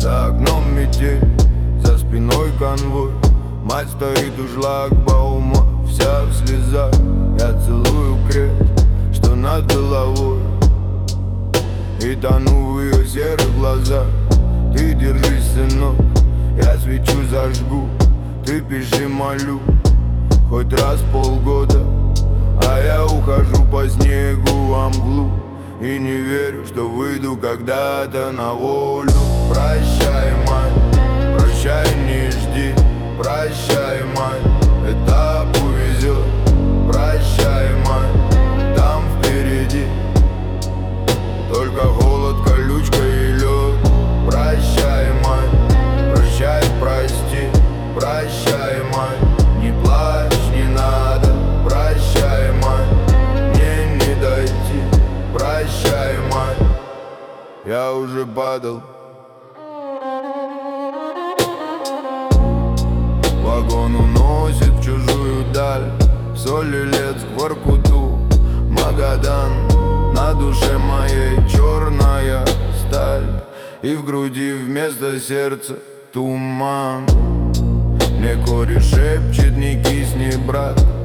За окном метель, за спиной конвой. Мать стоит у шлагбаума, вся в слезах. Я целую крест, что над головой, и тону в ее серых глазах. Ты держись, сынок, я свечу зажгу. Ты пиши, молю, хоть раз в полгода. А я ухожу по снегу во мглу и не верю, что выйду когда-то на волю. Прощай, мать, прощай, не жди. Прощай, мать, этап увезет. Прощай, мать, там впереди только холод, колючка и лед. Прощай, мать, прощай, прости. Прощай, мать, не плачь, не надо. Прощай, мать, мне не дойти. Прощай, мать, я уже падал. Вагон уносит в чужую даль, в Соль-Илецк, в Воркуту, Магадан. На душе моей черная сталь, и в груди вместо сердца туман. Мне кореш шепчет, не кисни, брат.